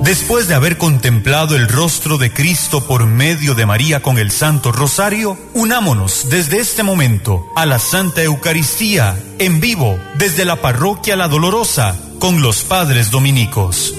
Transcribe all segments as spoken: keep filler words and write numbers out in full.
Después de haber contemplado el rostro de Cristo por medio de María con el Santo Rosario, unámonos desde este momento a la Santa Eucaristía, en vivo, desde la Parroquia La Dolorosa, con los Padres Dominicos.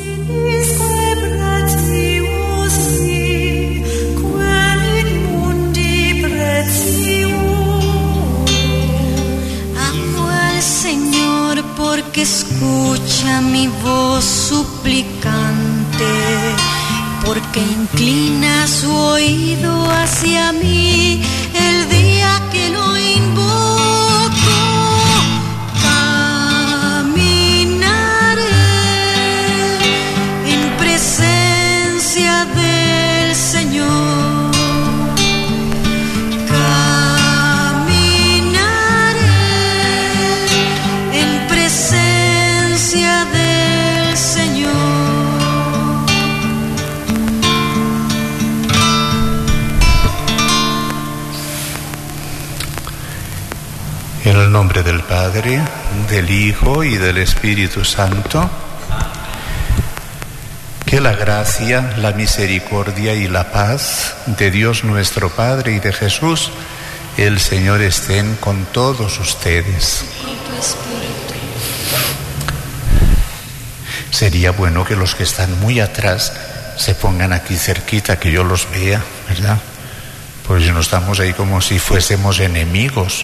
Porque escucha mi voz suplicante, porque inclina su oído hacia mí el día que lo invoco. Caminaré en presencia del Señor. En el nombre del Padre, del Hijo y del Espíritu Santo, que la gracia, la misericordia y la paz de Dios nuestro Padre y de Jesús, el Señor, estén con todos ustedes. Sería bueno que los que están muy atrás se pongan aquí cerquita, que yo los vea, ¿verdad? Pues no estamos ahí como si fuésemos enemigos.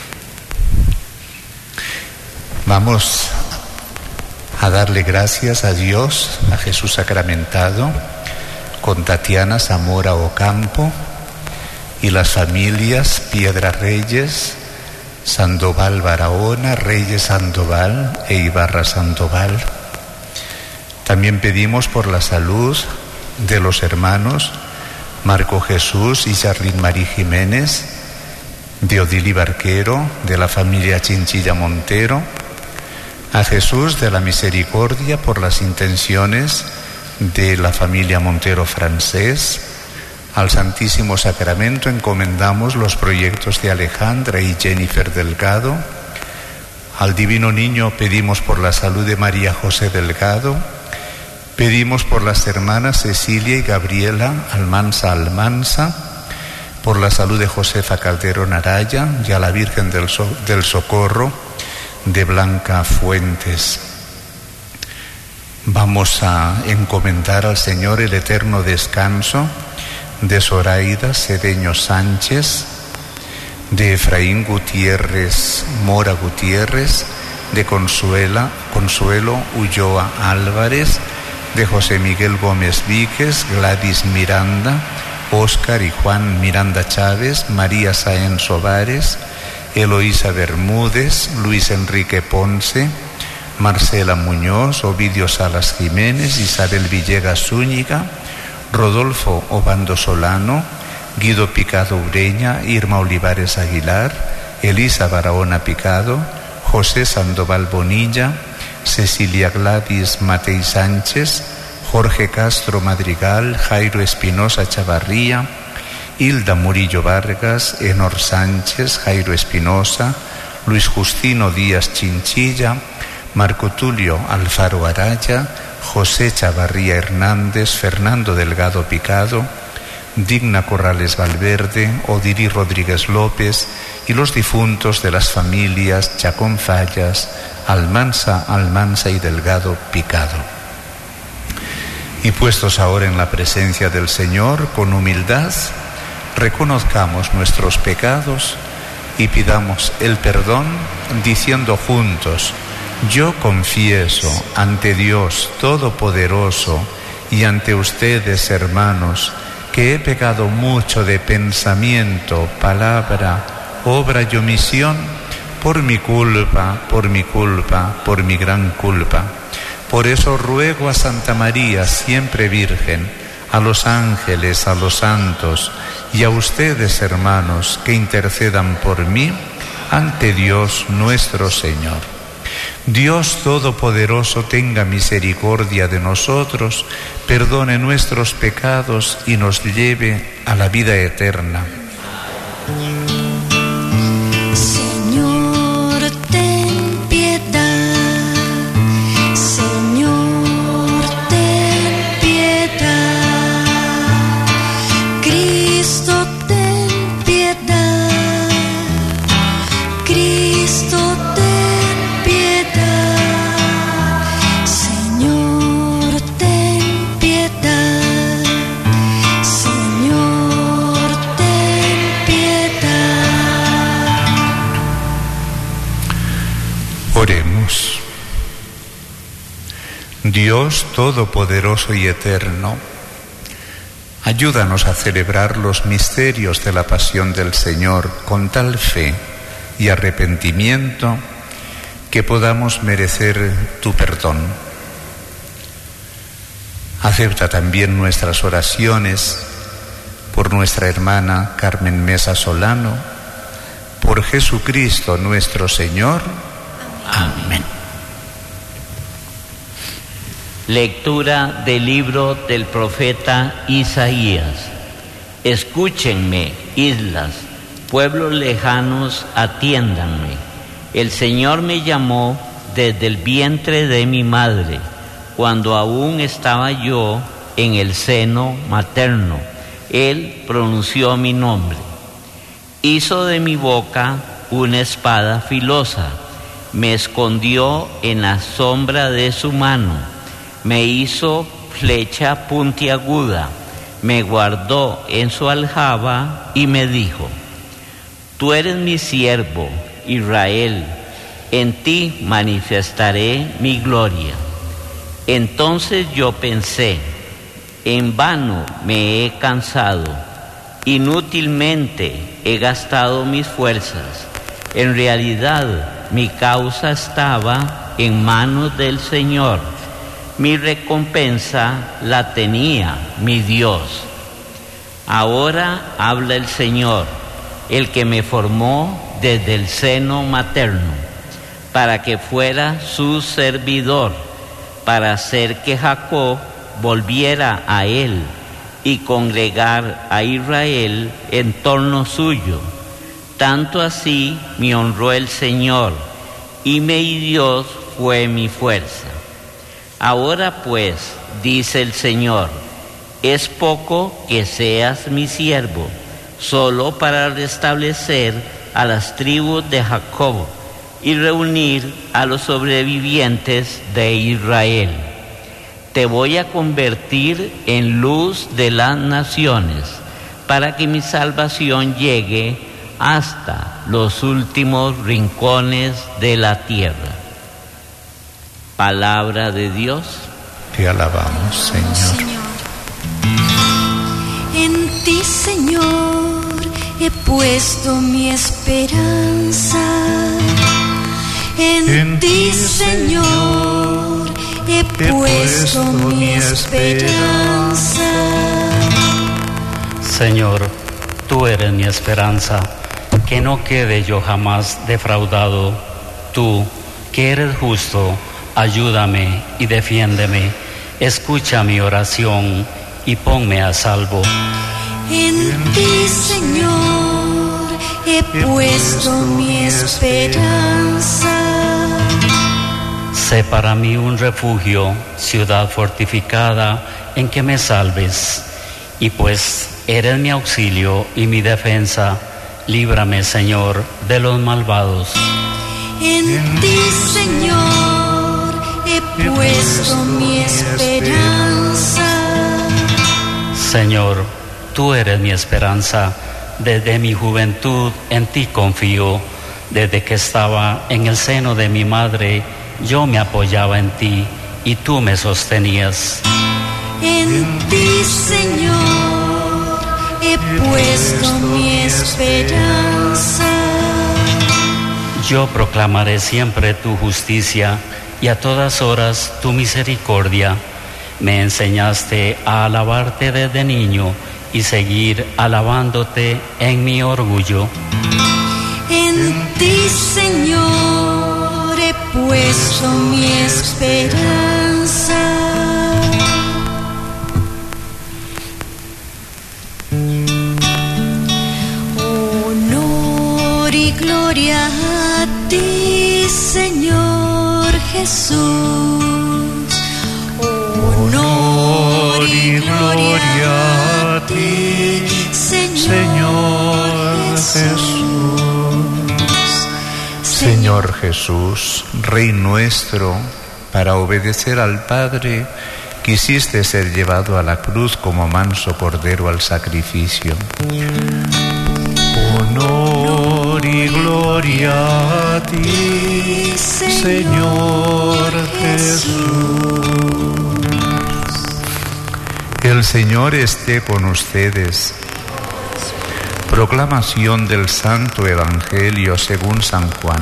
Vamos a darle gracias a Dios, a Jesús sacramentado, con Tatiana Zamora Ocampo y las familias Piedra Reyes, Sandoval Barahona, Reyes Sandoval e Ibarra Sandoval. También pedimos por la salud de los hermanos Marco Jesús y Charlín María Jiménez, de Odili Barquero, de la familia Chinchilla Montero, a Jesús de la Misericordia por las intenciones de la familia Montero Francés. Al Santísimo Sacramento encomendamos los proyectos de Alejandra y Jennifer Delgado. Al Divino Niño pedimos por la salud de María José Delgado. Pedimos por las hermanas Cecilia y Gabriela Almanza Almanza, por la salud de Josefa Calderón Araya y a la Virgen del, so del Socorro de Blanca Fuentes. Vamos a encomendar al Señor el eterno descanso de Zoraida Cedeño Sánchez, de Efraín Gutiérrez Mora Gutiérrez, de Consuela, Consuelo Ulloa Álvarez, de José Miguel Gómez Víquez, Gladys Miranda, Óscar y Juan Miranda Chávez, María Sáenz Sobares, Eloísa Bermúdez, Luis Enrique Ponce, Marcela Muñoz, Ovidio Salas Jiménez, Isabel Villegas Zúñiga, Rodolfo Obando Solano, Guido Picado Ureña, Irma Olivares Aguilar, Elisa Barahona Picado, José Sandoval Bonilla, Cecilia Gladys Matei Sánchez, Jorge Castro Madrigal, Jairo Espinosa Chavarría, Hilda Murillo Vargas, Enor Sánchez, Jairo Espinosa, Luis Justino Díaz Chinchilla, Marco Tulio Alfaro Araya, José Chavarría Hernández, Fernando Delgado Picado, Digna Corrales Valverde, Odiri Rodríguez López y los difuntos de las familias Chacón Fallas, Almanza, Almanza y Delgado Picado. Y puestos ahora en la presencia del Señor, con humildad, reconozcamos nuestros pecados y pidamos el perdón diciendo juntos: yo confieso ante Dios Todopoderoso y ante ustedes, hermanos, que he pecado mucho de pensamiento, palabra, obra y omisión, por mi culpa, por mi culpa, por mi gran culpa. Por eso ruego a Santa María, siempre Virgen, a los ángeles, a los santos y a ustedes, hermanos, que intercedan por mí ante Dios nuestro Señor. Dios Todopoderoso tenga misericordia de nosotros, perdone nuestros pecados y nos lleve a la vida eterna. Señor, ten piedad. Señor, ten piedad. Oremos. Dios Todopoderoso y Eterno, ayúdanos a celebrar los misterios de la pasión del Señor con tal fe y arrepentimiento que podamos merecer tu perdón. Acepta también nuestras oraciones por nuestra hermana Carmen Mesa Solano, por Jesucristo nuestro Señor. Amén. Lectura del libro del profeta Isaías. Escúchenme, islas, pueblos lejanos, atiéndanme. El Señor me llamó desde el vientre de mi madre, cuando aún estaba yo en el seno materno. Él pronunció mi nombre. Hizo de mi boca una espada filosa. Me escondió en la sombra de su mano. Me hizo flecha puntiaguda. Me guardó en su aljaba y me dijo: Tú eres mi siervo, Israel. En ti manifestaré mi gloria. Entonces yo pensé: en vano me he cansado, inútilmente he gastado mis fuerzas. En realidad mi causa estaba en manos del Señor. Mi recompensa la tenía mi Dios. Ahora habla el Señor, el que me formó desde el seno materno, para que fuera su servidor, para hacer que Jacob volviera a él y congregar a Israel en torno suyo. Tanto así me honró el Señor, y mi Dios fue mi fuerza. Ahora pues, dice el Señor, es poco que seas mi siervo, solo para restablecer a las tribus de Jacob y reunir a los sobrevivientes de Israel. Te voy a convertir en luz de las naciones, para que mi salvación llegue hasta los últimos rincones de la tierra. Palabra de Dios. Te alabamos, Señor. Señor. En ti, Señor, he puesto mi esperanza. En, en ti, Señor, he, he puesto, puesto mi esperanza. Señor, tú eres mi esperanza, que no quede yo jamás defraudado. Tú, que eres justo, ayúdame y defiéndeme. Escucha mi oración y ponme a salvo. En ti, Señor, he puesto mi esperanza. Sé para mí un refugio, ciudad fortificada, en que me salves. Y pues eres mi auxilio y mi defensa, líbrame, Señor, de los malvados. En ti, Señor, he puesto mi esperanza. Señor, tú eres mi esperanza. Desde mi juventud en ti confío. Desde que estaba en el seno de mi madre, yo me apoyaba en ti y tú me sostenías. En ti, Señor, he puesto mi esperanza. Yo proclamaré siempre tu justicia y a todas horas tu misericordia. Me enseñaste a alabarte desde niño y seguir alabándote en mi orgullo. En ti, Señor, he puesto mi esperanza. Honor y gloria a ti, Señor Jesús. Honor y gloria a ti, Señor Jesús. Señor Jesús, Rey nuestro, para obedecer al Padre, quisiste ser llevado a la cruz como manso cordero al sacrificio. Honor honor y gloria a ti, Señor Jesús. El Señor esté con ustedes. Proclamación del Santo Evangelio según San Juan.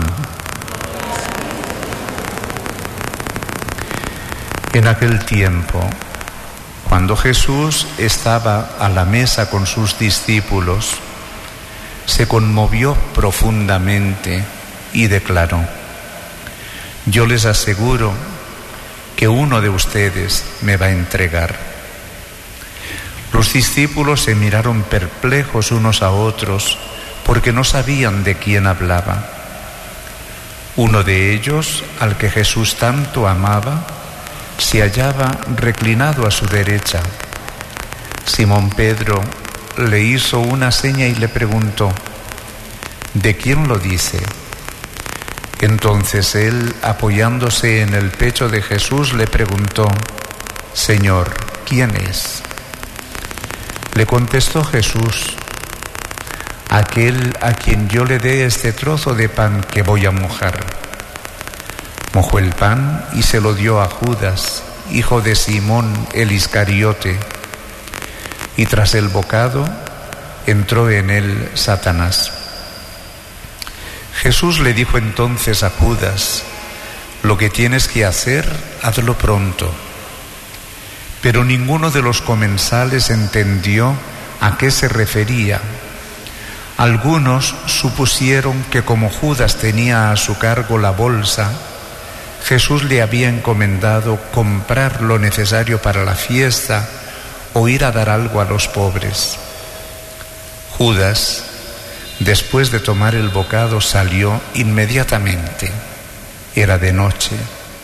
En aquel tiempo, cuando Jesús estaba a la mesa con sus discípulos, se conmovió profundamente y declaró: yo les aseguro que uno de ustedes me va a entregar. Los discípulos se miraron perplejos unos a otros porque no sabían de quién hablaba. Uno de ellos, al que Jesús tanto amaba, se hallaba reclinado a su derecha. Simón Pedro le hizo una seña y le preguntó: ¿de quién lo dice? Entonces él, apoyándose en el pecho de Jesús, le preguntó: Señor, ¿quién es? Le contestó Jesús: aquel a quien yo le dé este trozo de pan que voy a mojar. Mojó el pan y se lo dio a Judas, hijo de Simón el Iscariote, y tras el bocado entró en él Satanás. Jesús le dijo entonces a Judas: lo que tienes que hacer, hazlo pronto. Pero ninguno de los comensales entendió a qué se refería. Algunos supusieron que como Judas tenía a su cargo la bolsa, Jesús le había encomendado comprar lo necesario para la fiesta o ir a dar algo a los pobres. Judas, después de tomar el bocado, salió inmediatamente. Era de noche.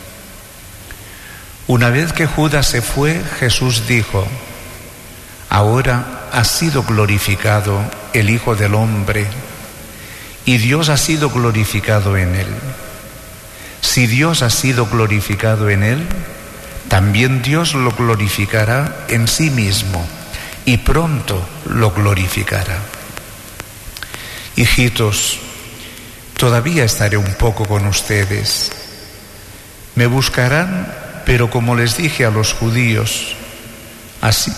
Una vez que Judas se fue, Jesús dijo: ahora ha sido glorificado el Hijo del Hombre y Dios ha sido glorificado en él. Si Dios ha sido glorificado en él, también Dios lo glorificará en sí mismo y pronto lo glorificará. Hijitos, todavía estaré un poco con ustedes. Me buscarán, pero como les dije a los judíos, así,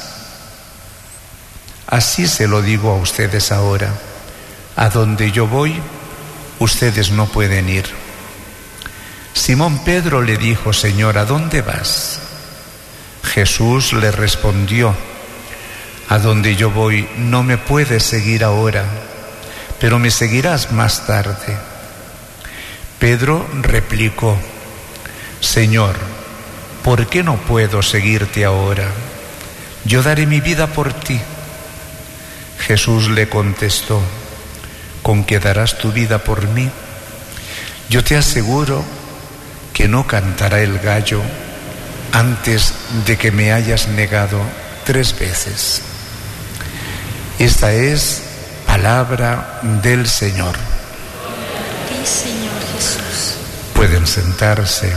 así se lo digo a ustedes ahora: a donde yo voy, ustedes no pueden ir. Simón Pedro le dijo: Señor, ¿a dónde vas? Jesús le respondió: a donde yo voy no me puedes seguir ahora, pero me seguirás más tarde. Pedro replicó: Señor, ¿por qué no puedo seguirte ahora? Yo daré mi vida por ti. Jesús le contestó: ¿con qué darás tu vida por mí? Yo te aseguro que no cantará el gallo antes de que me hayas negado tres veces. Esta es palabra del Señor. Sí, Señor Jesús. Pueden sentarse.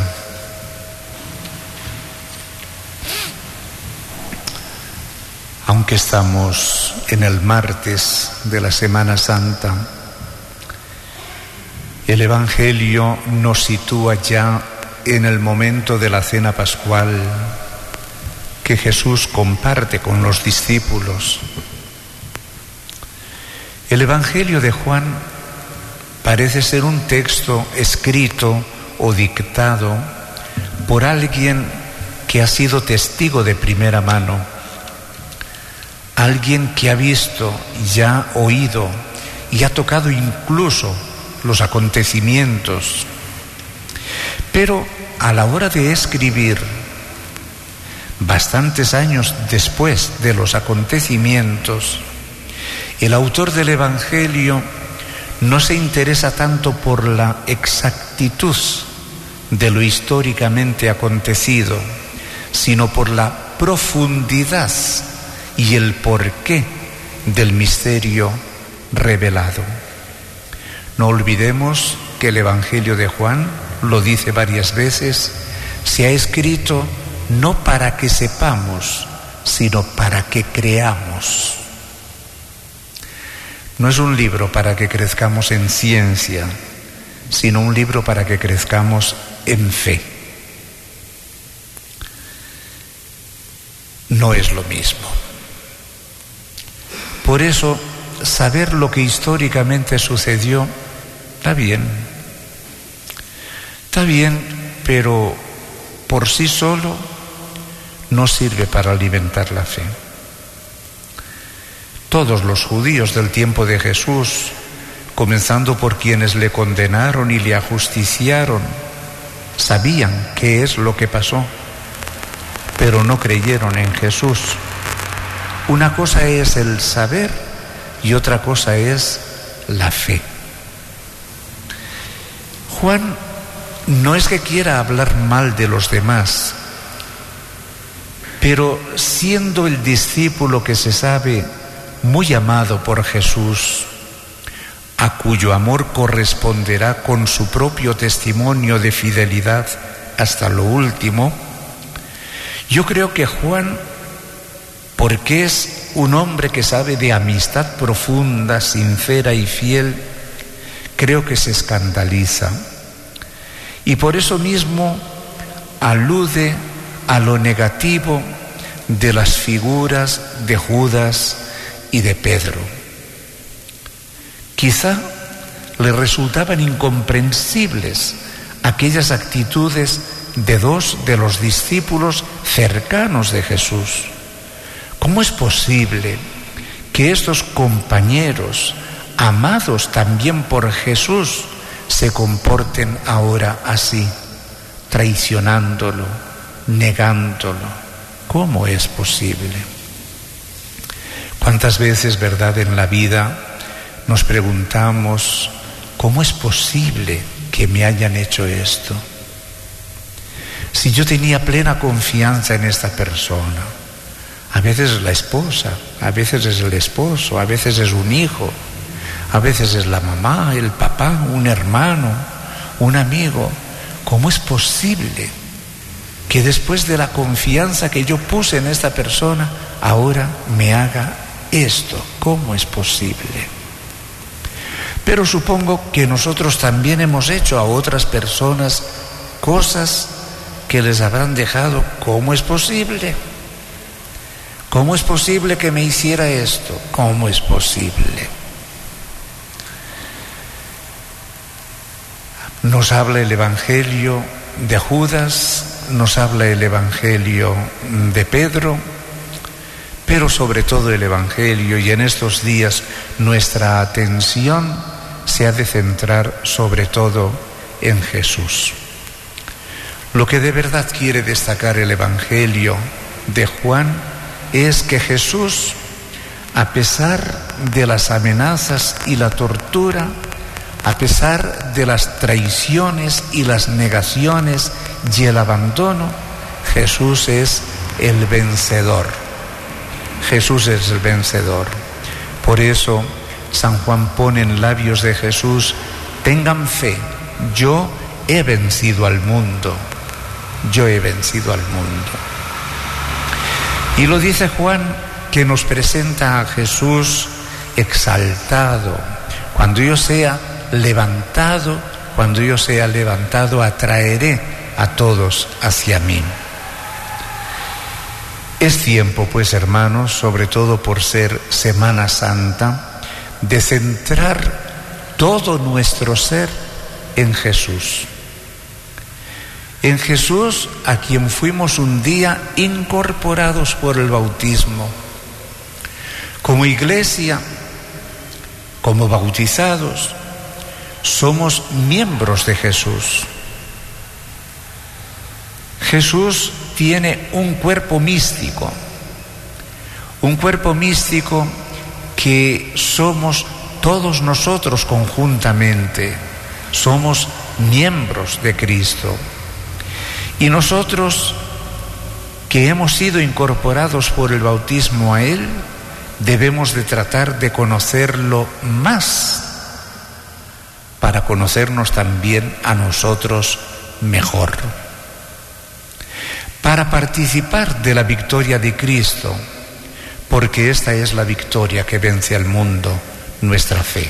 Aunque estamos en el martes de la Semana Santa, el Evangelio nos sitúa ya en el momento de la cena pascual que Jesús comparte con los discípulos. El Evangelio de Juan parece ser un texto escrito o dictado por alguien que ha sido testigo de primera mano, alguien que ha visto, ya oído y ha tocado incluso los acontecimientos. Pero a la hora de escribir, bastantes años después de los acontecimientos, el autor del Evangelio no se interesa tanto por la exactitud de lo históricamente acontecido, sino por la profundidad y el porqué del misterio revelado. No olvidemos que el Evangelio de Juan, lo dice varias veces, se ha escrito no para que sepamos, sino para que creamos. No es un libro para que crezcamos en ciencia, sino un libro para que crezcamos en fe. No es lo mismo. Por eso, saber lo que históricamente sucedió está bien. Está bien, pero por sí solo no sirve para alimentar la fe. Todos los judíos del tiempo de Jesús, comenzando por quienes le condenaron y le ajusticiaron, sabían qué es lo que pasó, pero no creyeron en Jesús. Una cosa es el saber y otra cosa es la fe. Juan no es que quiera hablar mal de los demás, pero siendo el discípulo que se sabe muy amado por Jesús, a cuyo amor corresponderá con su propio testimonio de fidelidad hasta lo último, yo creo que Juan, porque es un hombre que sabe de amistad profunda, sincera y fiel, creo que se escandaliza. Y por eso mismo alude a lo negativo de las figuras de Judas y de Pedro. Quizá le resultaban incomprensibles aquellas actitudes de dos de los discípulos cercanos de Jesús. ¿Cómo es posible que estos compañeros, amados también por Jesús, se comporten ahora así, traicionándolo, negándolo? ¿Cómo es posible? ¿Cuántas veces, verdad, en la vida nos preguntamos, ¿cómo es posible que me hayan hecho esto? Si yo tenía plena confianza en esta persona. A veces es la esposa, a veces es el esposo, a veces es un hijo, a veces es la mamá, el papá, un hermano, un amigo. ¿Cómo es posible que después de la confianza que yo puse en esta persona, ahora me haga esto? ¿Cómo es posible? Pero supongo que nosotros también hemos hecho a otras personas cosas que les habrán dejado. ¿Cómo es posible? ¿Cómo es posible que me hiciera esto? ¿Cómo es posible? Nos habla el Evangelio de Judas, nos habla el Evangelio de Pedro, pero sobre todo el Evangelio, y en estos días nuestra atención se ha de centrar sobre todo en Jesús. Lo que de verdad quiere destacar el Evangelio de Juan es que Jesús, a pesar de las amenazas y la tortura, a pesar de las traiciones y las negaciones y el abandono, Jesús es el vencedor. Jesús es el vencedor. Por eso San Juan pone en labios de Jesús: tengan fe, yo he vencido al mundo, yo he vencido al mundo. Y lo dice Juan, que nos presenta a Jesús exaltado. Cuando yo sea levantado, cuando yo sea levantado, atraeré a todos hacia mí. Es tiempo, pues, hermanos, sobre todo por ser Semana Santa, de centrar todo nuestro ser en Jesús. En Jesús, a quien fuimos un día incorporados por el bautismo. Como iglesia, como bautizados, somos miembros de Jesús. Jesús tiene un cuerpo místico, un cuerpo místico que somos todos nosotros conjuntamente, somos miembros de Cristo. Y nosotros, que hemos sido incorporados por el bautismo a Él, debemos de tratar de conocerlo más, para conocernos también a nosotros mejor, para participar de la victoria de Cristo, porque esta es la victoria que vence al mundo, nuestra fe.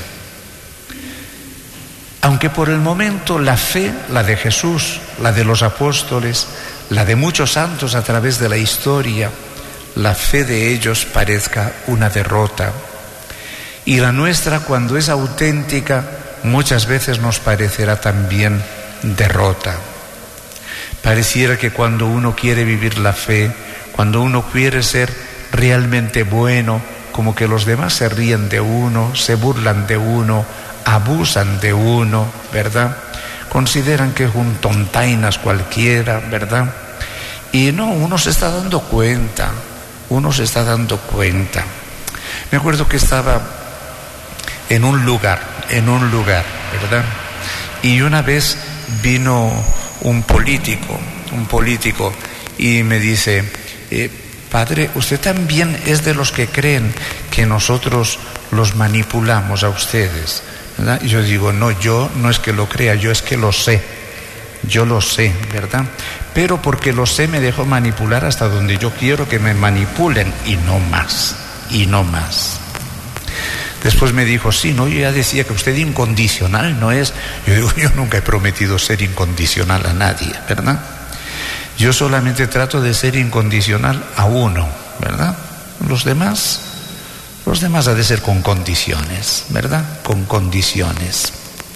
Aunque por el momento la fe, la de Jesús, la de los apóstoles, la de muchos santos a través de la historia, la fe de ellos parezca una derrota. Y la nuestra, cuando es auténtica, muchas veces nos parecerá también derrota. Pareciera que cuando uno quiere vivir la fe, cuando uno quiere ser realmente bueno, como que los demás se ríen de uno, se burlan de uno, abusan de uno, ¿verdad? Consideran que es un tontainas cualquiera, ¿verdad? Y no, uno se está dando cuenta, uno se está dando cuenta. Me acuerdo que estaba en un lugar, en un lugar, ¿verdad? Y una vez vino un político, un político, y me dice, eh, padre, usted también es de los que creen que nosotros los manipulamos a ustedes, ¿verdad? Y yo digo, no, yo no es que lo crea, yo es que lo sé, yo lo sé, ¿verdad? Pero porque lo sé me dejo manipular hasta donde yo quiero que me manipulen y no más, y no más. Después me dijo, sí, no, yo ya decía que usted incondicional no es. Yo digo, yo nunca he prometido ser incondicional a nadie, ¿verdad? Yo solamente trato de ser incondicional a uno, ¿verdad? Los demás, los demás ha de ser con condiciones, ¿verdad? Con condiciones.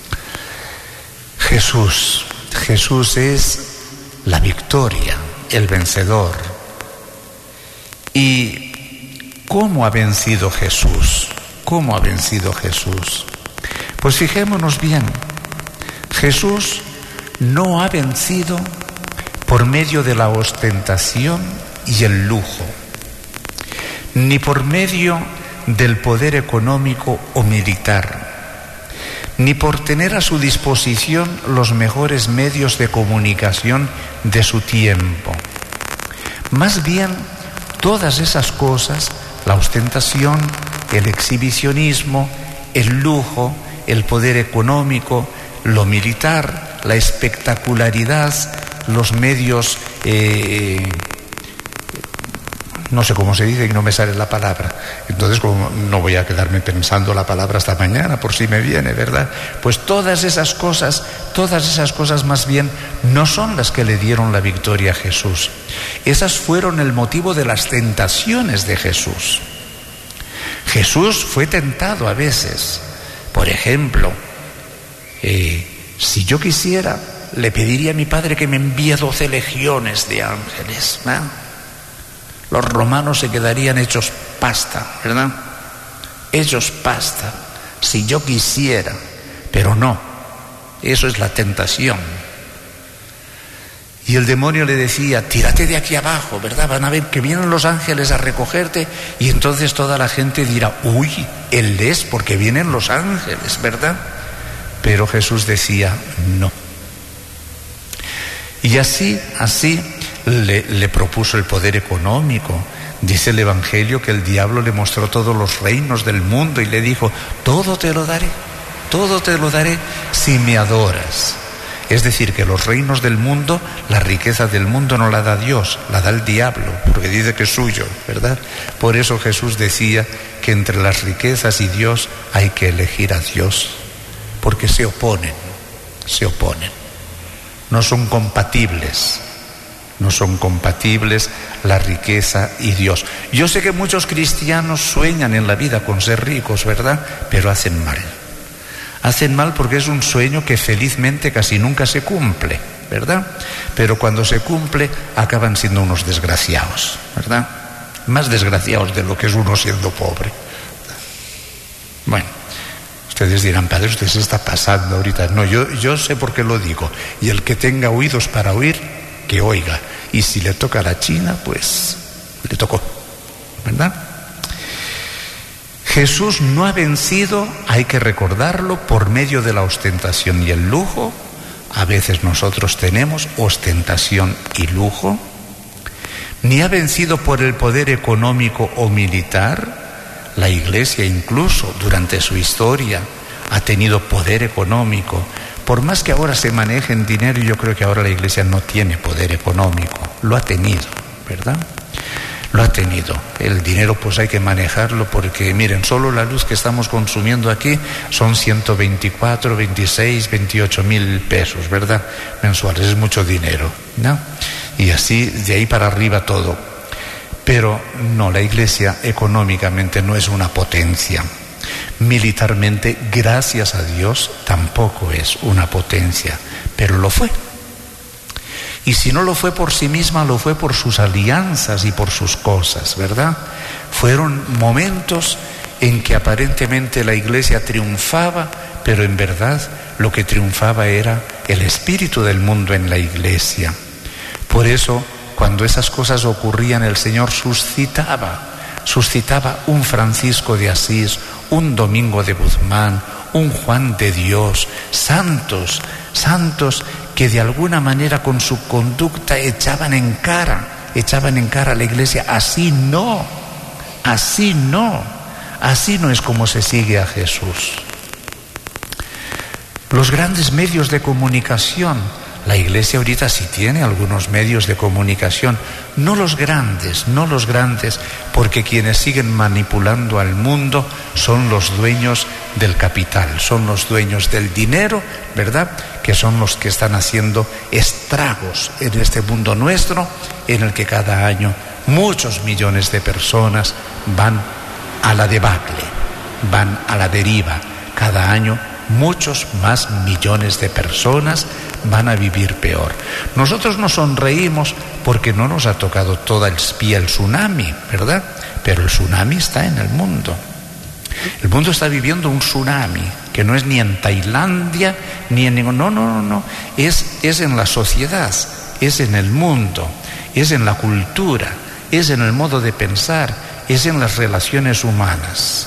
Jesús, Jesús es la victoria, el vencedor. ¿Y cómo ha vencido Jesús? ¿Cómo ha vencido Jesús? Pues fijémonos bien, Jesús no ha vencido por medio de la ostentación y el lujo, ni por medio del poder económico o militar, ni por tener a su disposición los mejores medios de comunicación de su tiempo. Más bien, todas esas cosas, la ostentación, el exhibicionismo, el lujo, el poder económico, lo militar, la espectacularidad, los medios, eh, no sé cómo se dice y no me sale la palabra. Entonces, como no voy a quedarme pensando la palabra hasta mañana por si me viene, ¿verdad? Pues todas esas cosas, todas esas cosas más bien no son las que le dieron la victoria a Jesús. Esas fueron el motivo de las tentaciones de Jesús. Jesús fue tentado a veces. Por ejemplo, eh, si yo quisiera, le pediría a mi padre que me envíe doce legiones de ángeles, ¿eh? Los romanos se quedarían hechos pasta, ¿verdad? Hechos pasta, si yo quisiera, pero no, eso es la tentación. Y el demonio le decía, tírate de aquí abajo, ¿verdad? Van a ver que vienen los ángeles a recogerte y entonces toda la gente dirá, uy, él es porque vienen los ángeles, ¿verdad? Pero Jesús decía, no. Y así, así le, le propuso el poder económico. Dice el Evangelio que el diablo le mostró todos los reinos del mundo y le dijo, todo te lo daré, todo te lo daré si me adoras. Es decir, que los reinos del mundo, la riqueza del mundo no la da Dios, la da el diablo, porque dice que es suyo, ¿verdad? Por eso Jesús decía que entre las riquezas y Dios hay que elegir a Dios, porque se oponen, se oponen. No son compatibles, no son compatibles la riqueza y Dios. Yo sé que muchos cristianos sueñan en la vida con ser ricos, ¿verdad? Pero hacen mal. Hacen mal porque es un sueño que felizmente casi nunca se cumple, ¿verdad? Pero cuando se cumple acaban siendo unos desgraciados, ¿verdad? Más desgraciados de lo que es uno siendo pobre. Bueno, ustedes dirán, padre, usted se está pasando ahorita. No, yo, yo sé por qué lo digo. Y el que tenga oídos para oír, que oiga. Y si le toca a la China, pues le tocó, ¿verdad? Jesús no ha vencido, hay que recordarlo, por medio de la ostentación y el lujo. A veces nosotros tenemos ostentación y lujo. Ni ha vencido por el poder económico o militar. La Iglesia incluso durante su historia ha tenido poder económico. Por más que ahora se maneje en dinero, yo creo que ahora la Iglesia no tiene poder económico. Lo ha tenido, ¿verdad? Lo ha tenido. El dinero pues hay que manejarlo porque miren, solo la luz que estamos consumiendo aquí son ciento veinticuatro, veintiséis, veintiocho mil pesos, ¿verdad? Mensuales, es mucho dinero, ¿no? Y así de ahí para arriba todo. Pero no, la Iglesia económicamente no es una potencia. Militarmente, gracias a Dios, tampoco es una potencia, pero lo fue. Y si no lo fue por sí misma, lo fue por sus alianzas y por sus cosas, ¿verdad? Fueron momentos en que aparentemente la Iglesia triunfaba, pero en verdad lo que triunfaba era el espíritu del mundo en la Iglesia. Por eso, cuando esas cosas ocurrían, el Señor suscitaba, suscitaba un Francisco de Asís, un Domingo de Guzmán, un Juan de Dios, santos, santos que de alguna manera con su conducta echaban en cara, echaban en cara a la Iglesia. Así no, así no, así no es como se sigue a Jesús. Los grandes medios de comunicación, la Iglesia ahorita sí tiene algunos medios de comunicación, no los grandes, no los grandes, porque quienes siguen manipulando al mundo son los dueños del capital, son los dueños del dinero, ¿verdad? Que son los que están haciendo estragos en este mundo nuestro, en el que cada año muchos millones de personas van a la debacle, van a la deriva. Cada año muchos más millones de personas van a vivir peor. Nosotros nos sonreímos porque no nos ha tocado toda el espía el tsunami, ¿verdad? Pero el tsunami está en el mundo. El mundo está viviendo un tsunami que no es ni en Tailandia ni en ningún... No, no, no, no. Es, es en la sociedad, es en el mundo, es en la cultura, es en el modo de pensar, es en las relaciones humanas.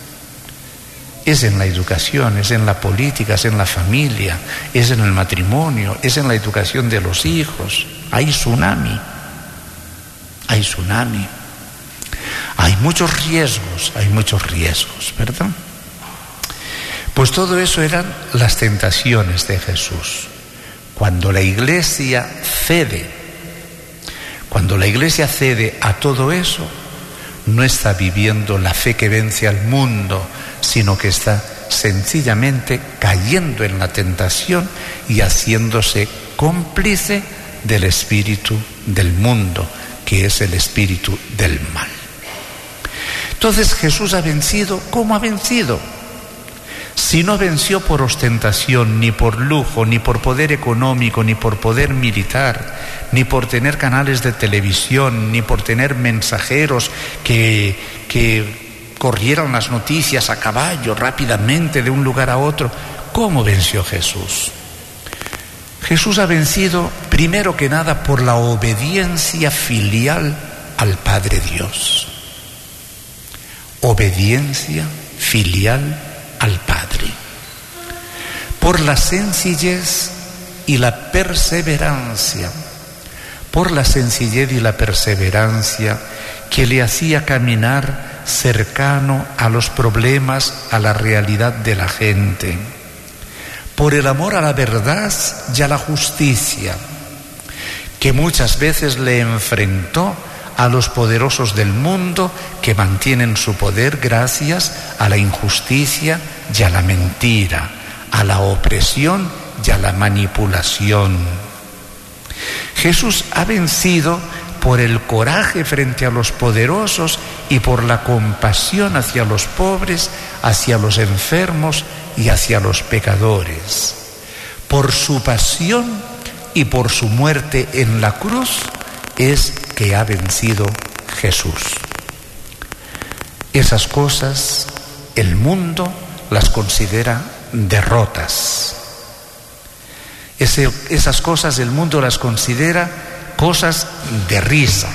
Es en la educación, es en la política, es en la familia, es en el matrimonio, es en la educación de los hijos. Hay tsunami, hay tsunami. Hay muchos riesgos, hay muchos riesgos, ¿verdad? Pues todo eso eran las tentaciones de Jesús. Cuando la Iglesia cede, cuando la Iglesia cede a todo eso, no está viviendo la fe que vence al mundo, sino que está sencillamente cayendo en la tentación y haciéndose cómplice del espíritu del mundo, que es el espíritu del mal. Entonces Jesús ha vencido. ¿Cómo ha vencido? Si no venció por ostentación, ni por lujo, ni por poder económico, ni por poder militar, ni por tener canales de televisión, ni por tener mensajeros que, que corrieran las noticias a caballo rápidamente de un lugar a otro, ¿cómo venció Jesús? Jesús ha vencido primero que nada por la obediencia filial al Padre Dios. Obediencia filial al Padre, por la sencillez y la perseverancia, por la sencillez y la perseverancia que le hacía caminar cercano a los problemas, a la realidad de la gente, por el amor a la verdad y a la justicia, que muchas veces le enfrentó a los poderosos del mundo que mantienen su poder gracias a la injusticia y a la mentira, a la opresión y a la manipulación. Jesús ha vencido por el coraje frente a los poderosos y por la compasión hacia los pobres, hacia los enfermos y hacia los pecadores. Por su pasión y por su muerte en la cruz es que ha vencido Jesús. Esas cosas el mundo las considera derrotas. Ese, esas cosas el mundo las considera cosas de risa.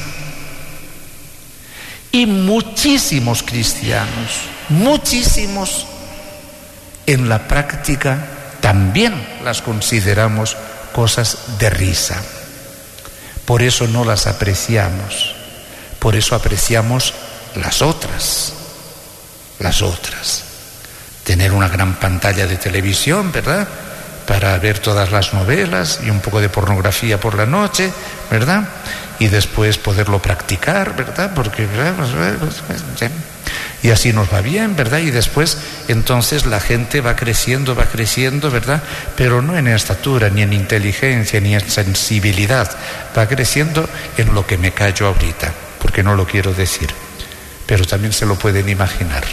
Y muchísimos cristianos, muchísimos, en la práctica también las consideramos cosas de risa. Por eso no las apreciamos, por eso apreciamos las otras, las otras. Tener una gran pantalla de televisión, ¿verdad? para ver todas las novelas y un poco de pornografía por la noche, ¿verdad? Y después poderlo practicar, ¿verdad? Porque y así nos va bien, ¿verdad? Y después entonces la gente va creciendo, va creciendo, ¿verdad? Pero no en estatura, ni en inteligencia, ni en sensibilidad. Va creciendo en lo que me callo ahorita, porque no lo quiero decir, pero también se lo pueden imaginar.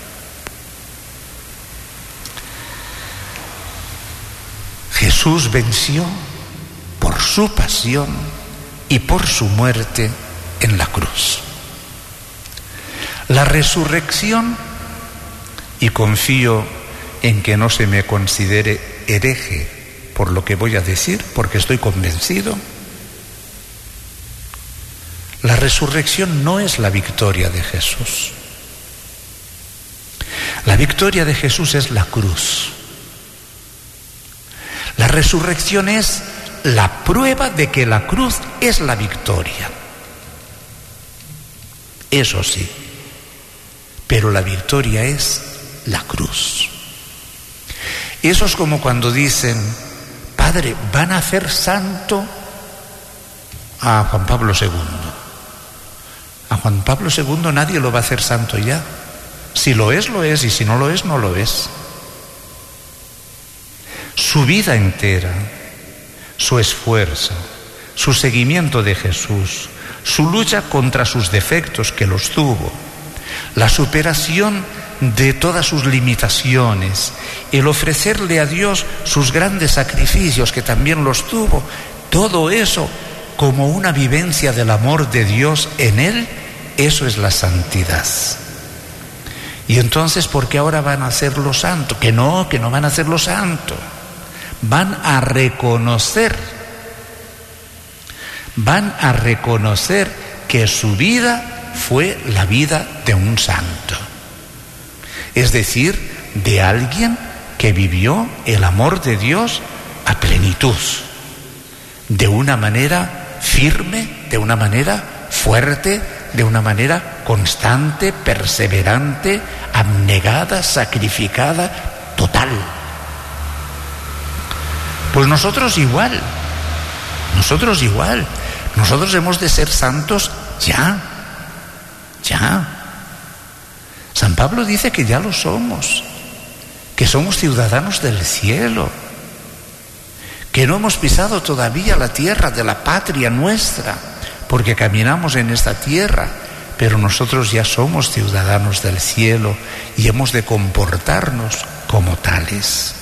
Jesús venció por su pasión y por su muerte en la cruz. La resurrección, y confío en que no se me considere hereje por lo que voy a decir, porque estoy convencido, la resurrección no es la victoria de Jesús. La victoria de Jesús es la cruz. La resurrección es la prueba de que la cruz es la victoria. Eso sí, pero la victoria es la cruz. Eso es como cuando dicen: Padre, van a hacer santo a Juan Pablo segundo. A Juan Pablo segundo nadie lo va a hacer santo ya. Si lo es, lo es, y si no lo es, no lo es. Su vida entera, su esfuerzo, su seguimiento de Jesús, su lucha contra sus defectos, que los tuvo, la superación de todas sus limitaciones, el ofrecerle a Dios sus grandes sacrificios, que también los tuvo, todo eso como una vivencia del amor de Dios en él, eso es la santidad. Y entonces, ¿por qué ahora van a hacerlo santo? Que no, que no van a hacerlo santo. Van a reconocer, van a reconocer que su vida fue la vida de un santo. Es decir, de alguien que vivió el amor de Dios a plenitud, de una manera firme, de una manera fuerte, de una manera constante, perseverante, abnegada, sacrificada, total. Pues nosotros igual, nosotros igual, nosotros hemos de ser santos ya, ya. San Pablo dice que ya lo somos, que somos ciudadanos del cielo, que no hemos pisado todavía la tierra de la patria nuestra, porque caminamos en esta tierra, pero nosotros ya somos ciudadanos del cielo y hemos de comportarnos como tales.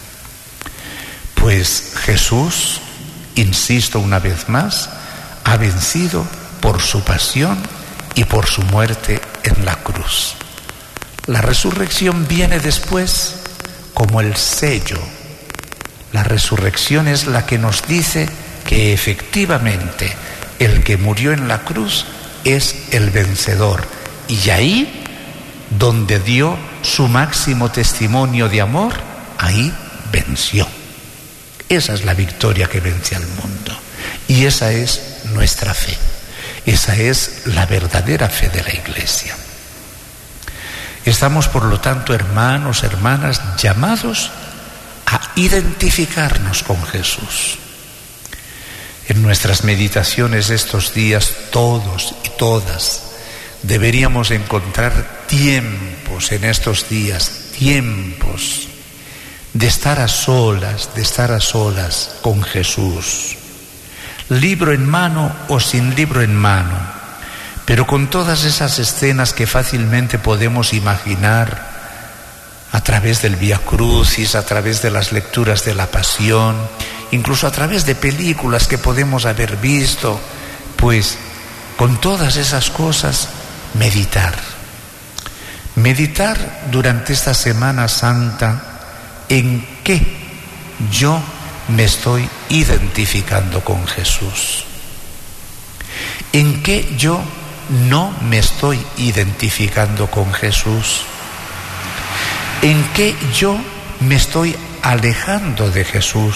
Pues Jesús, insisto una vez más, ha vencido por su pasión y por su muerte en la cruz. La resurrección viene después como el sello. La resurrección es la que nos dice que efectivamente el que murió en la cruz es el vencedor. Y ahí, donde dio su máximo testimonio de amor, ahí venció. Esa es la victoria que vence al mundo. Y esa es nuestra fe. Esa es la verdadera fe de la Iglesia. Estamos, por lo tanto, hermanos, hermanas, llamados a identificarnos con Jesús. En nuestras meditaciones de estos días, todos y todas, deberíamos encontrar tiempos en estos días, tiempos de estar a solas, de estar a solas con Jesús, libro en mano o sin libro en mano, pero con todas esas escenas que fácilmente podemos imaginar a través del Vía Crucis, a través de las lecturas de la Pasión, incluso a través de películas que podemos haber visto, pues con todas esas cosas meditar. Meditar durante esta Semana Santa en qué yo me estoy identificando con Jesús, en qué yo no me estoy identificando con Jesús, en qué yo me estoy alejando de Jesús,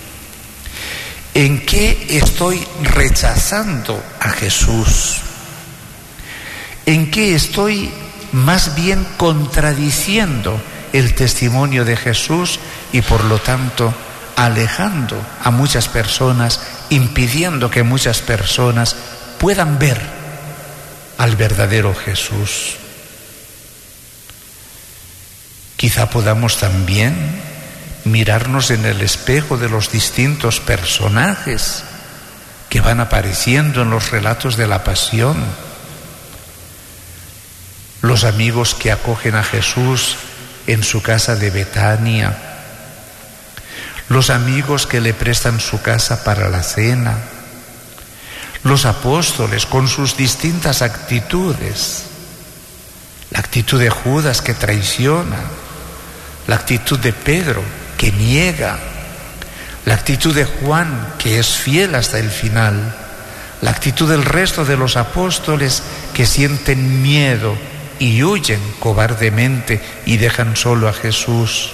en qué estoy rechazando a Jesús, en qué estoy más bien contradiciendo el testimonio de Jesús y por lo tanto alejando a muchas personas, impidiendo que muchas personas puedan ver al verdadero Jesús. Quizá podamos también mirarnos en el espejo de los distintos personajes que van apareciendo en los relatos de la pasión. Los amigos que acogen a Jesús en su casa de Betania, los amigos que le prestan su casa para la cena, los apóstoles con sus distintas actitudes, la actitud de Judas que traiciona, la actitud de Pedro que niega, la actitud de Juan que es fiel hasta el final, la actitud del resto de los apóstoles que sienten miedo y huyen cobardemente y dejan solo a Jesús.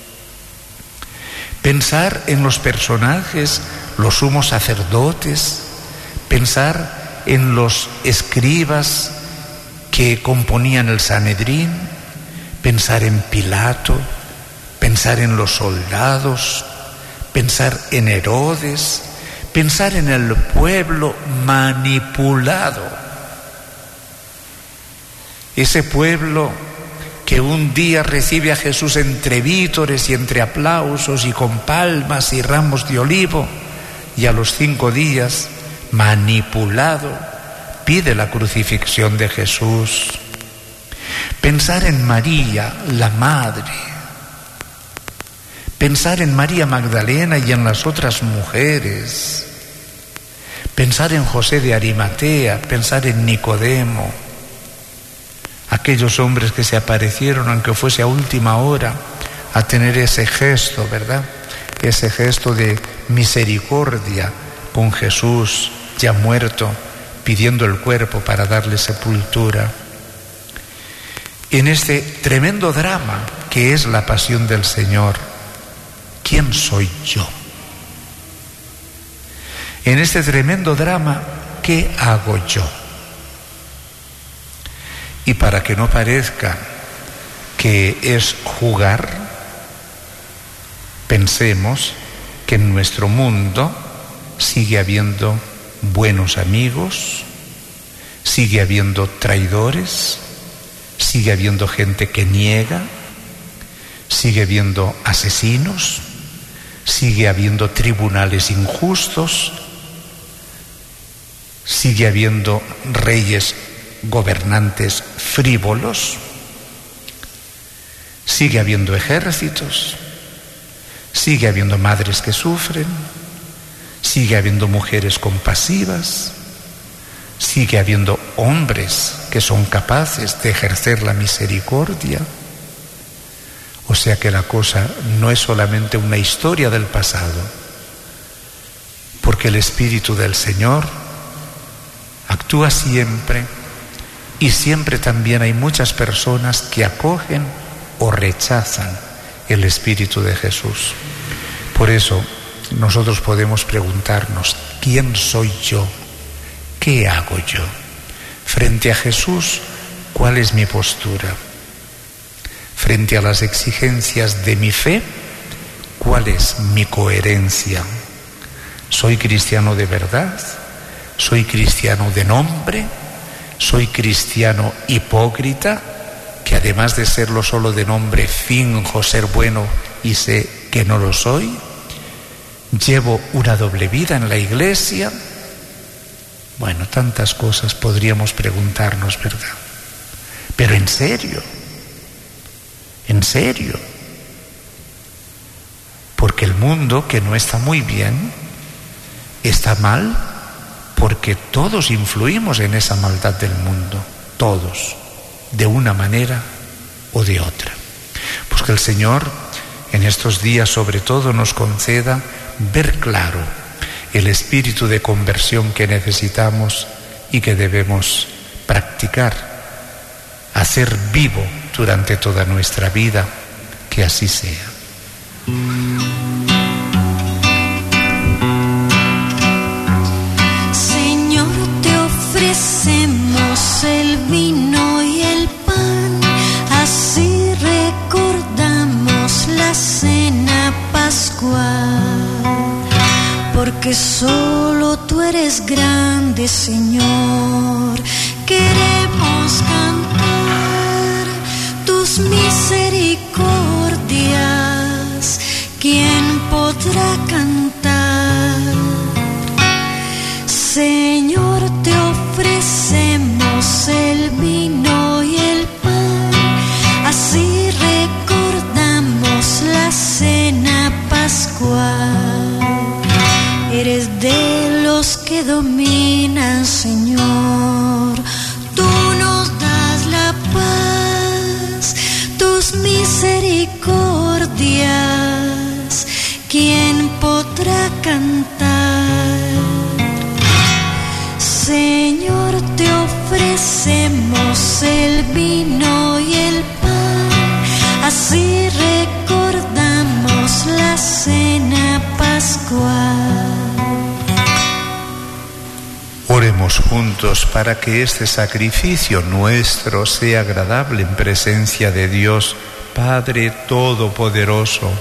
Pensar en los personajes, los sumos sacerdotes, pensar en los escribas que componían el Sanedrín, pensar en Pilato, pensar en los soldados, pensar en Herodes, pensar en el pueblo manipulado. Ese pueblo que un día recibe a Jesús entre vítores y entre aplausos y con palmas y ramos de olivo, y a los cinco días, manipulado, pide la crucifixión de Jesús. Pensar en María, la madre, pensar en María Magdalena y en las otras mujeres, pensar en José de Arimatea, pensar en Nicodemo, aquellos hombres que se aparecieron, aunque fuese a última hora, a tener ese gesto, ¿verdad? Ese gesto de misericordia con Jesús ya muerto, pidiendo el cuerpo para darle sepultura. En este tremendo drama que es la pasión del Señor, ¿quién soy yo? En este tremendo drama, ¿qué hago yo? Y para que no parezca que es jugar, pensemos que en nuestro mundo sigue habiendo buenos amigos, sigue habiendo traidores, sigue habiendo gente que niega, sigue habiendo asesinos, sigue habiendo tribunales injustos, sigue habiendo reyes gobernantes frívolos, sigue habiendo ejércitos, sigue habiendo madres que sufren, sigue habiendo mujeres compasivas, sigue habiendo hombres que son capaces de ejercer la misericordia. O sea que la cosa no es solamente una historia del pasado, porque el Espíritu del Señor actúa siempre, y siempre también hay muchas personas que acogen o rechazan el Espíritu de Jesús. Por eso nosotros podemos preguntarnos, ¿quién soy yo? ¿Qué hago yo? Frente a Jesús, ¿cuál es mi postura? Frente a las exigencias de mi fe, ¿cuál es mi coherencia? ¿Soy cristiano de verdad? ¿Soy cristiano de nombre? ¿Soy cristiano hipócrita, que además de serlo solo de nombre finjo ser bueno y sé que no lo soy? ¿Llevo una doble vida en la iglesia? Bueno, tantas cosas podríamos preguntarnos, ¿verdad? Pero en serio, en serio, porque el mundo, que no está muy bien, está mal porque todos influimos en esa maldad del mundo, todos, de una manera o de otra. Pues que el Señor en estos días sobre todo nos conceda ver claro el espíritu de conversión que necesitamos y que debemos practicar, hacer vivo durante toda nuestra vida, que así sea. Señor, te ofrecemos el vino y el pan, así recordamos la cena pascual. porque solo tú eres grande, Señor. Queremos cantar tus misericordias. ¿Quién podrá cantar? Señor, te ofrecemos el vino y el pan, así recordamos la cena pascual. Eres de los que dominan, Señor. Tú nos das la paz, tus misericordias. ¿Quién podrá cantar? Señor, te ofrecemos el vino y el pan, así recordamos la cena pascual. Oremos juntos para que este sacrificio nuestro sea agradable en presencia de Dios, Padre Todopoderoso.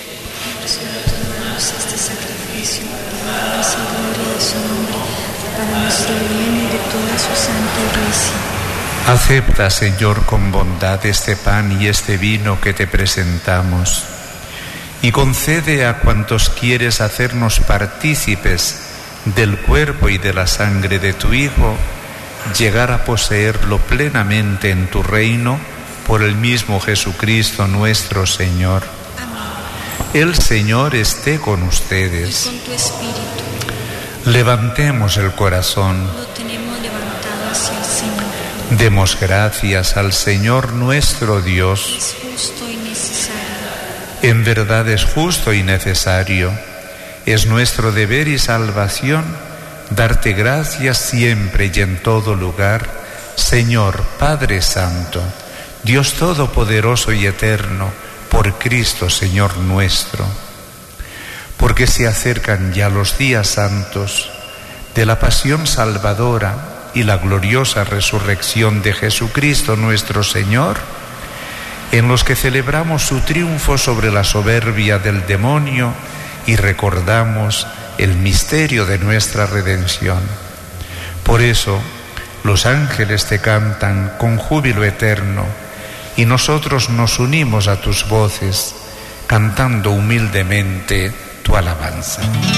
Este sacrificio para la gloria de su nombre, para nuestro bien y de toda su santa iglesia. Acepta, Señor, con bondad este pan y este vino que te presentamos, y concede a cuantos quieres hacernos partícipes del cuerpo y de la sangre de tu Hijo, llegar a poseerlo plenamente en tu reino, por el mismo Jesucristo nuestro Señor. El Señor esté con ustedes. Y con tu espíritu. Levantemos el corazón. Lo tenemos levantado hacia el Señor. Demos gracias al Señor nuestro Dios. Es justo y necesario. En verdad es justo y necesario. Es nuestro deber y salvación darte gracias siempre y en todo lugar, Señor Padre Santo, Dios Todopoderoso y Eterno, por Cristo Señor nuestro. Porque se acercan ya los días santos de la pasión salvadora y la gloriosa resurrección de Jesucristo nuestro Señor, en los que celebramos su triunfo sobre la soberbia del demonio y recordamos el misterio de nuestra redención. Por eso, los ángeles te cantan con júbilo eterno, y nosotros nos unimos a tus voces, cantando humildemente tu alabanza.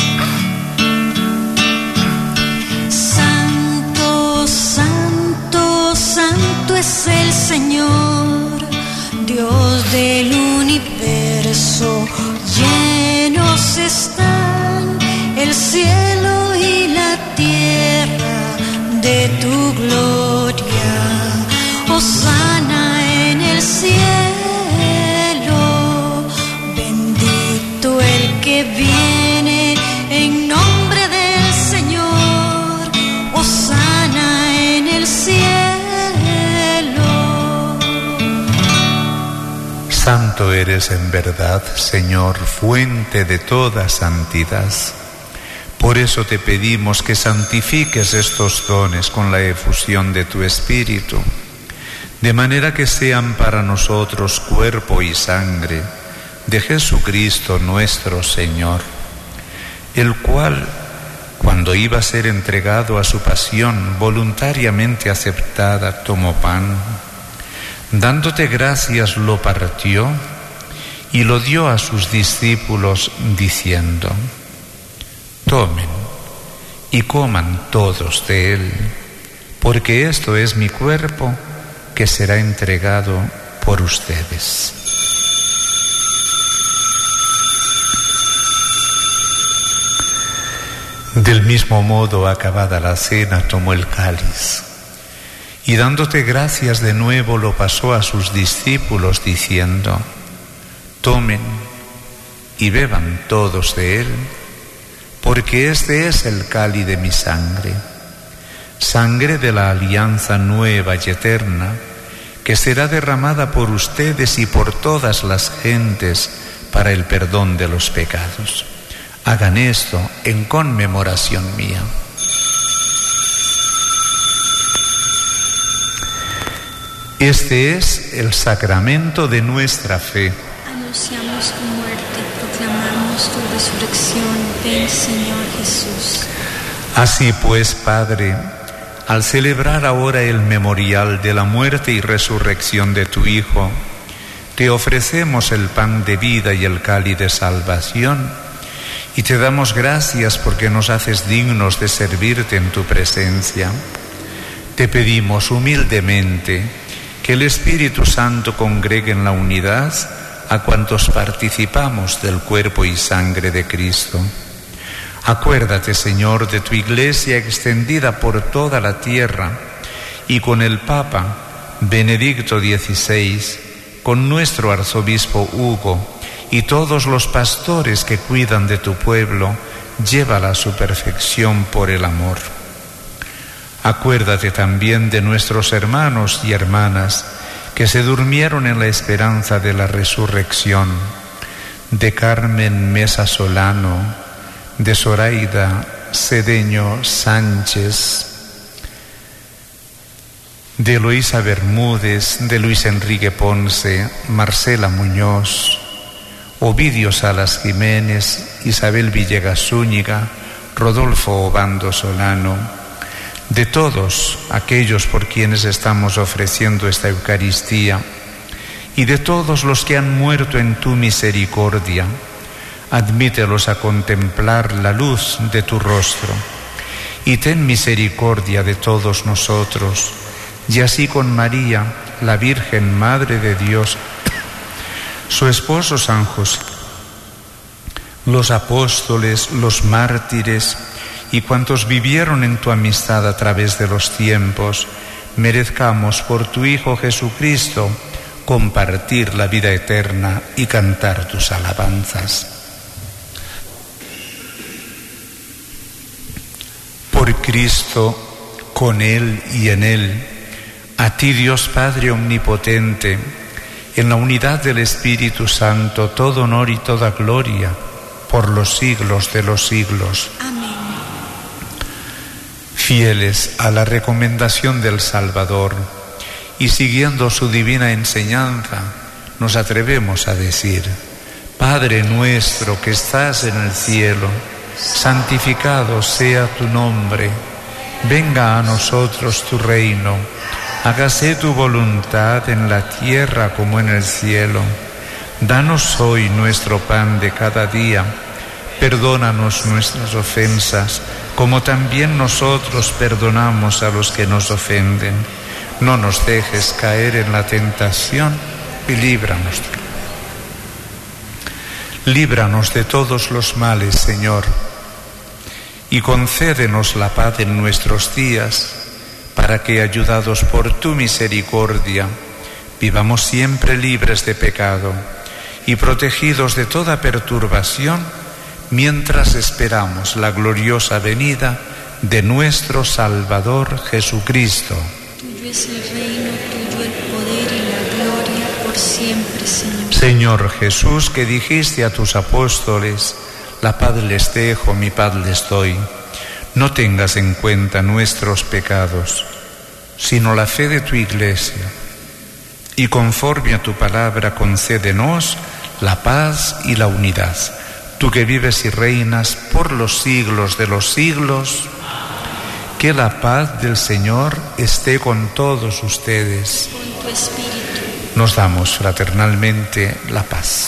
Santo, santo, santo es el Señor, Dios del universo. Llenos están el cielo y la tierra de tu gloria. Hosana en el cielo, bendito el que viene en nombre del Señor. Hosana en el cielo. Santo eres en verdad, Señor, fuente de toda santidad. Por eso te pedimos que santifiques estos dones con la efusión de tu Espíritu, de manera que sean para nosotros cuerpo y sangre de Jesucristo nuestro Señor, el cual, cuando iba a ser entregado a su pasión voluntariamente aceptada, tomó pan, dándote gracias lo partió y lo dio a sus discípulos diciendo: tomen y coman todos de él, porque esto es mi cuerpo que será entregado por ustedes. Del mismo modo, acabada la cena, tomó el cáliz y dándote gracias de nuevo lo pasó a sus discípulos diciendo: tomen y beban todos de él, porque este es el cáliz de mi sangre, sangre de la alianza nueva y eterna, que será derramada por ustedes y por todas las gentes para el perdón de los pecados. Hagan esto en conmemoración mía. Este es el sacramento de nuestra fe. Anunciamos tu muerte, proclamamos anunciamos tu resurrección. Ven, Señor Jesús. Así pues, Padre, al celebrar ahora el memorial de la muerte y resurrección de tu Hijo, te ofrecemos el pan de vida y el cáliz de salvación, y te damos gracias porque nos haces dignos de servirte en tu presencia. Te pedimos humildemente que el Espíritu Santo congregue en la unidad a cuantos participamos del cuerpo y sangre de Cristo. Acuérdate, Señor, de tu Iglesia extendida por toda la tierra y con el Papa Benedicto dieciséis, con nuestro arzobispo Hugo y todos los pastores que cuidan de tu pueblo, llévala a su perfección por el amor. Acuérdate también de nuestros hermanos y hermanas que se durmieron en la esperanza de la resurrección, de Carmen Mesa Solano, de Zoraida Cedeño Sánchez, de Eloísa Bermúdez, de Luis Enrique Ponce, Marcela Muñoz, Ovidio Salas Jiménez, Isabel Villegas Zúñiga, Rodolfo Obando Solano, de todos aquellos por quienes estamos ofreciendo esta Eucaristía y de todos los que han muerto en tu misericordia. Admítelos a contemplar la luz de tu rostro y ten misericordia de todos nosotros, y así con María, la Virgen Madre de Dios, su esposo San José, los apóstoles, los mártires y cuantos vivieron en tu amistad a través de los tiempos, merezcamos por tu Hijo Jesucristo compartir la vida eterna y cantar tus alabanzas. Por Cristo, con Él y en Él, a ti, Dios Padre omnipotente, en la unidad del Espíritu Santo, todo honor y toda gloria por los siglos de los siglos. Amén. Fieles a la recomendación del Salvador y siguiendo su divina enseñanza, nos atrevemos a decir: Padre nuestro que estás en el cielo, santificado sea tu nombre, venga a nosotros tu reino, hágase tu voluntad en la tierra como en el cielo. Danos hoy nuestro pan de cada día, perdónanos nuestras ofensas, como también nosotros perdonamos a los que nos ofenden. No nos dejes caer en la tentación y líbranos. Líbranos de todos los males, Señor, y concédenos la paz en nuestros días, para que, ayudados por tu misericordia, vivamos siempre libres de pecado y protegidos de toda perturbación, mientras esperamos la gloriosa venida de nuestro Salvador Jesucristo. Tuyo es el reino, tuyo el poder y la gloria por siempre, Señor. Señor Jesús, que dijiste a tus apóstoles: la paz les dejo, mi paz les doy. No tengas en cuenta nuestros pecados, sino la fe de tu Iglesia. Y conforme a tu palabra, concédenos la paz y la unidad. Tú que vives y reinas por los siglos de los siglos, que la paz del Señor esté con todos ustedes. Con tu espíritu. Nos damos fraternalmente la paz.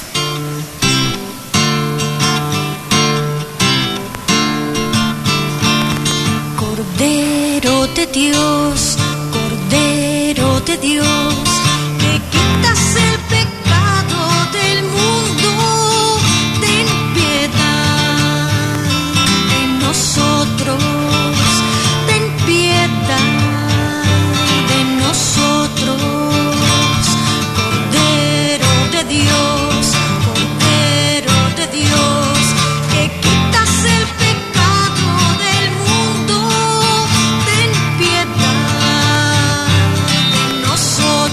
Cordero de Dios, Cordero de Dios, que quitas el pecado del mundo, ten piedad de nosotros, ten piedad de nosotros. Cordero de Dios, Cordero de Dios, que quitas el pecado del mundo, ten piedad de nosotros.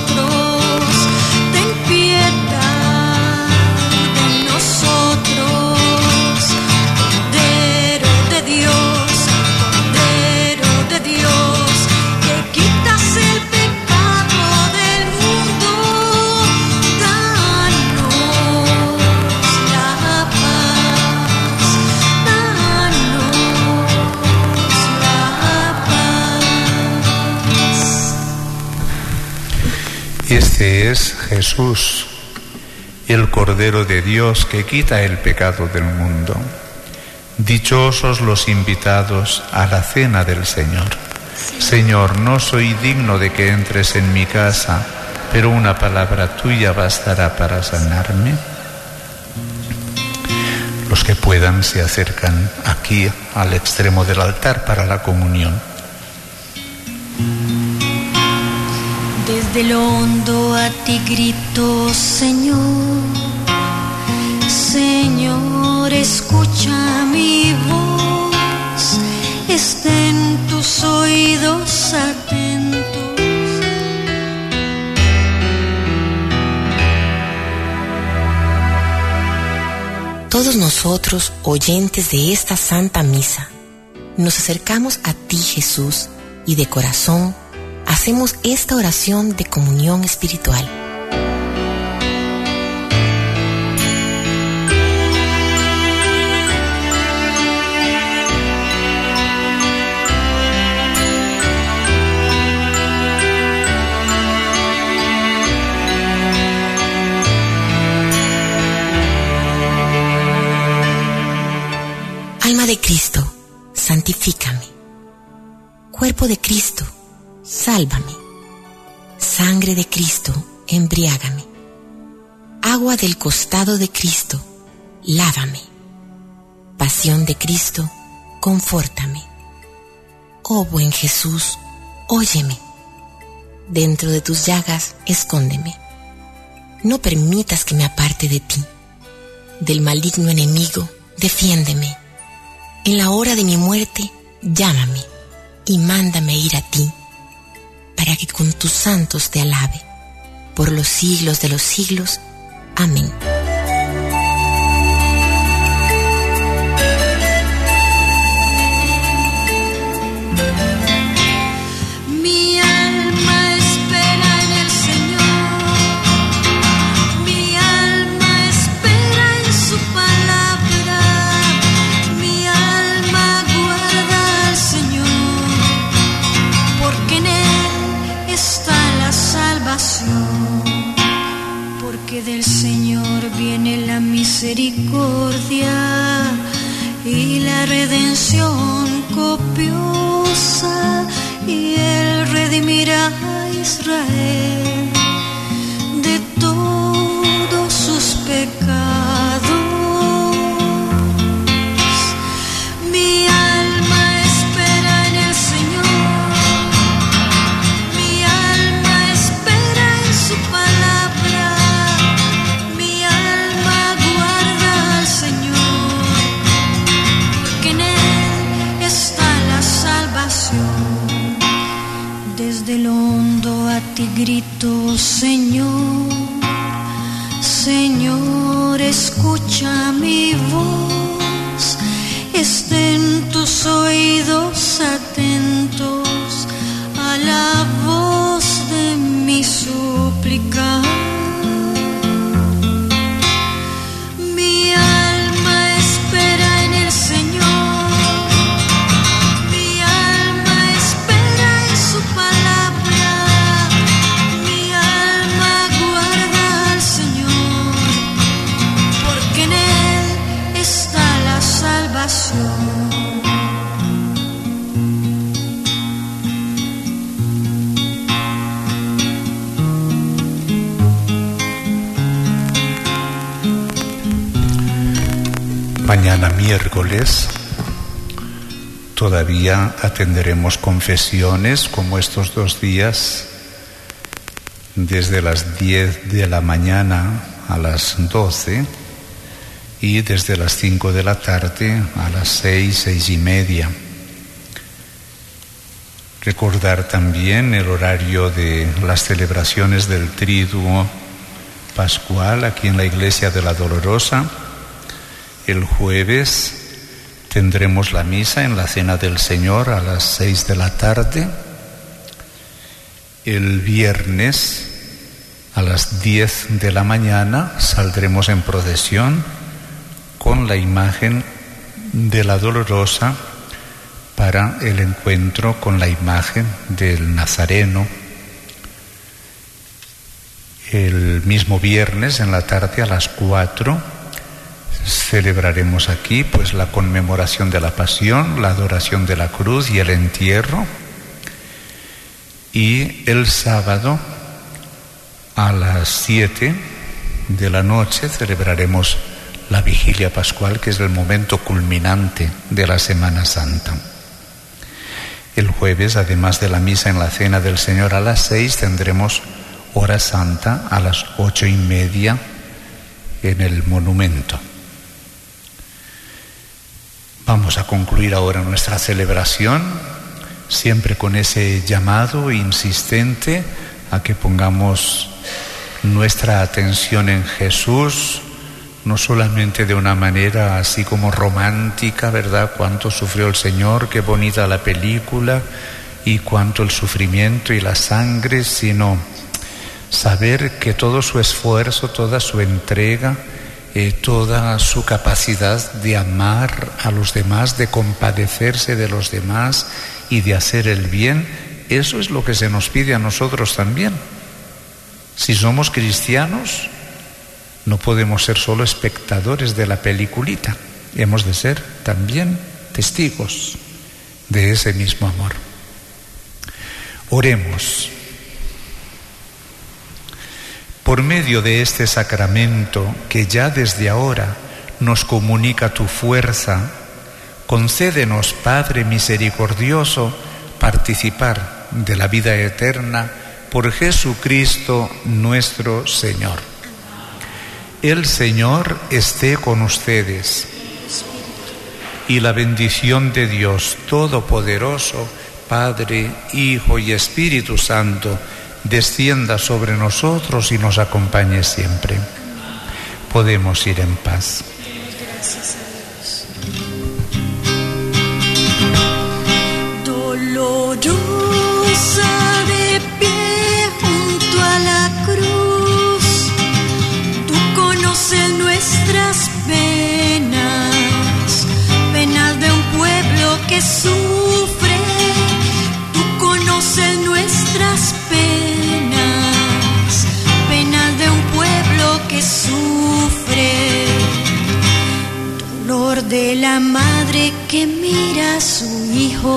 Este es Jesús, el Cordero de Dios que quita el pecado del mundo. Dichosos los invitados a la cena del Señor. Señor, no soy digno de que entres en mi casa, pero una palabra tuya bastará para sanarme. Los que puedan se acercan aquí al extremo del altar para la comunión. Desde lo hondo a ti grito, Señor, Señor, escucha mi voz, estén tus oídos atentos. Todos nosotros, oyentes de esta Santa Misa, nos acercamos a ti, Jesús, y de corazón hacemos esta oración de comunión espiritual. Alma de Cristo, santifícame. Cuerpo de Cristo, sálvame. Sangre de Cristo, embriágame. Agua del costado de Cristo, lávame. Pasión de Cristo, confórtame. Oh buen Jesús, óyeme. Dentro de tus llagas, escóndeme. No permitas que me aparte de ti. Del maligno enemigo, defiéndeme. En la hora de mi muerte, llámame y mándame ir a ti, para que con tus santos te alabe, por los siglos de los siglos. Amén. Mi alma espera en el Señor, mi alma espera en su palabra, mi alma guarda al Señor, porque en Él está la salvación, porque del Señor viene la misericordia y la redención copiosa, y Él redimirá a Israel de todos sus pecados. Mi alma espera en el Señor, mi alma espera en su palabra, mi alma guarda al Señor, porque en Él está la salvación. Desde lo hondo a ti grito, Señor, Señor, escucha mi voz, estén tus oídos atentos a la voz de mi súplica. Mi alma espera en el Señor, mi alma espera en su palabra, mi alma guarda al Señor, porque en Él está la salvación. Mañana miércoles todavía atenderemos confesiones como estos dos días, desde las diez de la mañana a las doce y desde las cinco de la tarde a las seis, seis y media. Recordar también el horario de las celebraciones del Triduo Pascual aquí en la Iglesia de la Dolorosa. El jueves tendremos la misa en la Cena del Señor a las seis de la tarde. El viernes a las diez de la mañana saldremos en procesión con la imagen de la Dolorosa para el encuentro con la imagen del Nazareno. El mismo viernes en la tarde a las cuatro celebraremos aquí pues la conmemoración de la pasión, la adoración de la cruz y el entierro. Y el sábado a las siete de la noche celebraremos la vigilia pascual, que es el momento culminante de la Semana Santa. El jueves, además de la misa en la Cena del Señor a las seis, tendremos hora santa a las ocho y media en el monumento. Vamos a concluir ahora nuestra celebración, siempre con ese llamado insistente a que pongamos nuestra atención en Jesús, no solamente de una manera así como romántica, ¿verdad? Cuánto sufrió el Señor, qué bonita la película y cuánto el sufrimiento y la sangre, sino saber que todo su esfuerzo, toda su entrega, eh, toda su capacidad de amar a los demás, de compadecerse de los demás y de hacer el bien, eso es lo que se nos pide a nosotros también. Si somos cristianos, no podemos ser solo espectadores de la peliculita, hemos de ser también testigos de ese mismo amor. Oremos. Por medio de este sacramento que ya desde ahora nos comunica tu fuerza, concédenos, Padre misericordioso, participar de la vida eterna por Jesucristo nuestro Señor. El Señor esté con ustedes, y la bendición de Dios Todopoderoso, Padre, Hijo y Espíritu Santo, descienda sobre nosotros y nos acompañe siempre. Podemos ir en paz. Gracias a Dios. Dolorosa de pie junto a la cruz, tú conoces nuestras penas, penas de un pueblo que sufre. Tú conoces nuestras penas, penas de un pueblo que sufre. Dolor de la madre que mira a su hijo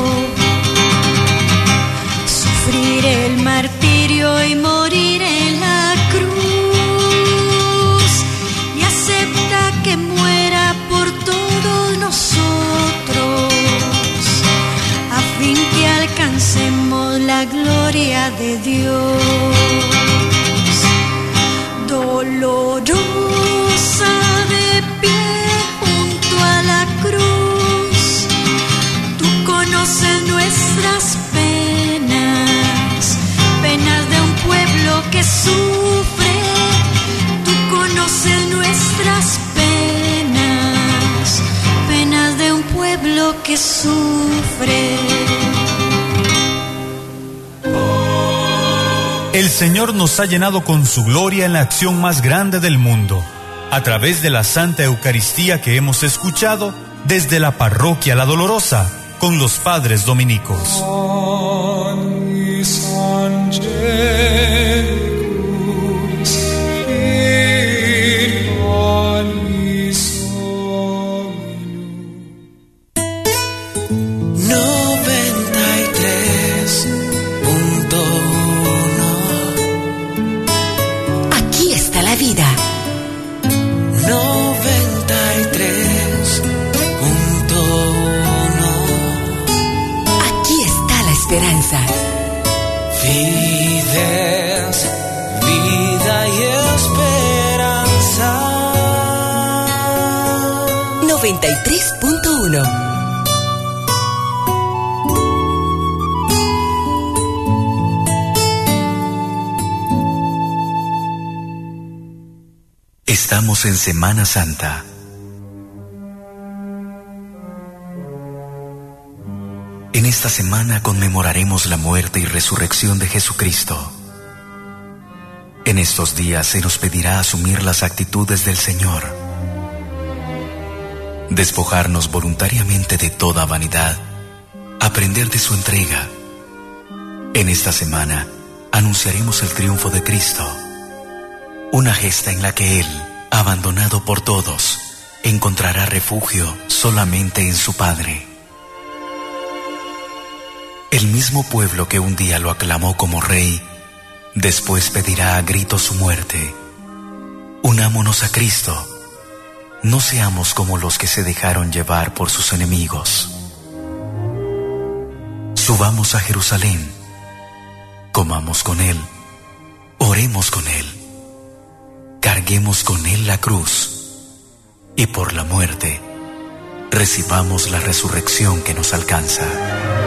sufrir el martirio y morir en la cruz, y acepta que muera por todos nosotros, a fin que alcancemos la gloria de Dios. Dolorosa de pie junto a la cruz, tú conoces nuestras penas, penas de un pueblo que sufre. Tú conoces nuestras penas, penas de un pueblo que sufre. El Señor nos ha llenado con su gloria en la acción más grande del mundo, a través de la Santa Eucaristía que hemos escuchado desde la Parroquia La Dolorosa, con los padres dominicos. Aquí está la vida. noventa y tres punto uno. Aquí está la esperanza. Fides, vida y esperanza. noventa y tres punto uno. Estamos en Semana Santa. En esta semana conmemoraremos la muerte y resurrección de Jesucristo. En estos días se nos pedirá asumir las actitudes del Señor, despojarnos voluntariamente de toda vanidad, aprender de su entrega. En esta semana anunciaremos el triunfo de Cristo, Una gesta en la que Él, abandonado por todos, encontrará refugio solamente en su Padre. El mismo pueblo que un día lo aclamó como rey, después pedirá a gritos su muerte. Unámonos a Cristo. No seamos como los que se dejaron llevar por sus enemigos. Subamos a Jerusalén. Comamos con Él. Oremos con Él. Carguemos con Él la cruz. Y por la muerte, recibamos la resurrección que nos alcanza.